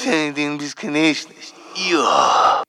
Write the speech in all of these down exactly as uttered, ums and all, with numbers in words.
Прощание бесконечность. Йо.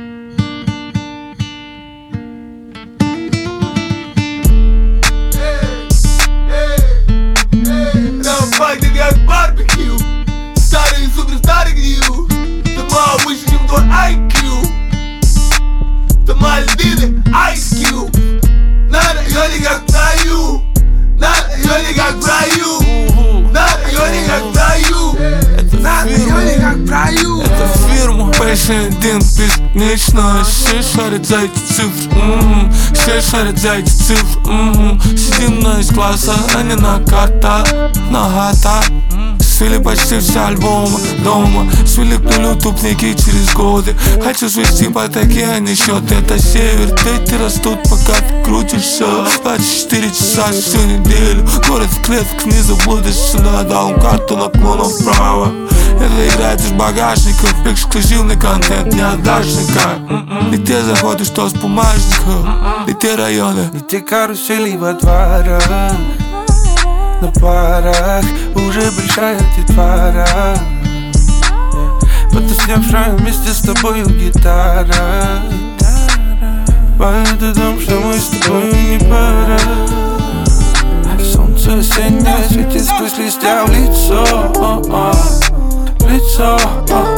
Пахнет как барбекю. Старые суперстары грию. Дома выше, чем твой ай кью. Дома Мальдивы, Ice Cube. На районе как в раю. На районе как в раю. На районе как в раю. На районе как в раю. Это фирма Passion один бесконечно. Все шарят за эти цифры, м-м. Все шарят за эти цифры, м-м. Сидим на из-класса, а не на карта. На гата. Свели почти все альбомы дома. Свели пнули тупники через годы. Хочу свести ипотеки, а не счет. Это север, дети растут, пока ты крутишься. двадцать четыре часа всю неделю. Город в клеток, не забудешь сюда. Дал карту наклоном вправо. Это играет из багажников. Эксклюзивный контент, не отдашь никак. И ты заходишь, что с бумажника. И те районы, и те карусели во дворах. На парах уже большая детвора. Потусневшая вместе с тобою гитара. Поет о том, что мы с тобою не пара. Солнце осеннее светит сквозь листья в лицо. Лицо,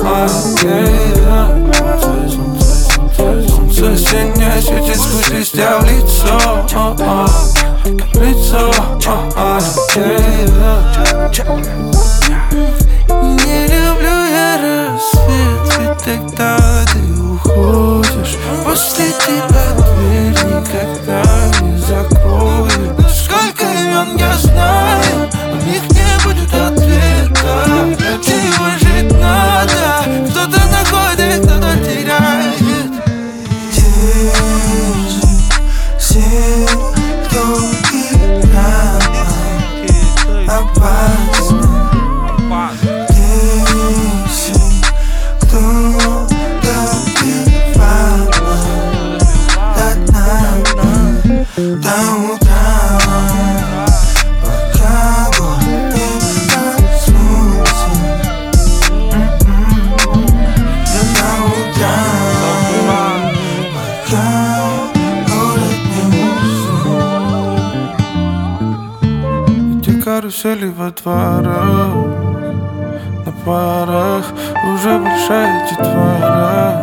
солнце осеннее светит сквозь листья в лицо. Лицо, не люблю я рассвет, ведь тогда ты уходишь. После тебя дверь никогда не закроют. Сколько имен я знаю, у них не будет ответа. Тихо жить надо, кто-то находит, кто-то теряет. Все, кто опасно. Если кто-то добивал до дна, до утра, пока город не проснулся. До утра, пока город не уснул. Эти карусели во дворах, на парах уже большая детвора.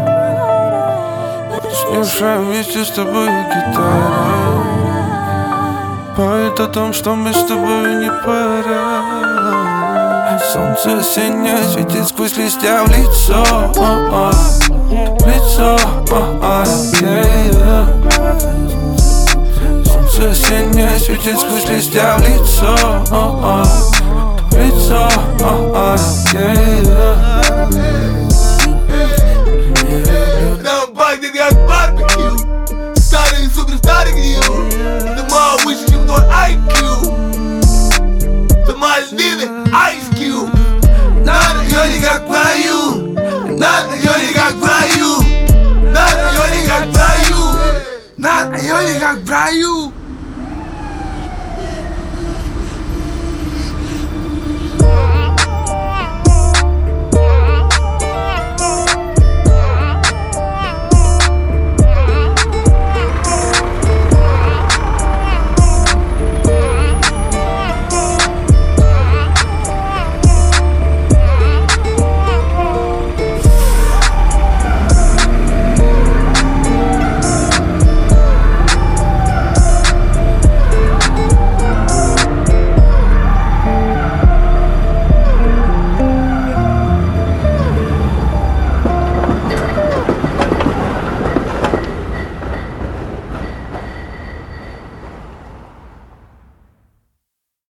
Снявшая вместе с тобой гитара. Поет о том, что мы с тобой не пара. Солнце осеннее светит сквозь листья в лицо. Лицо, солнце осеннее светит сквозь листья в лицо. Лицо,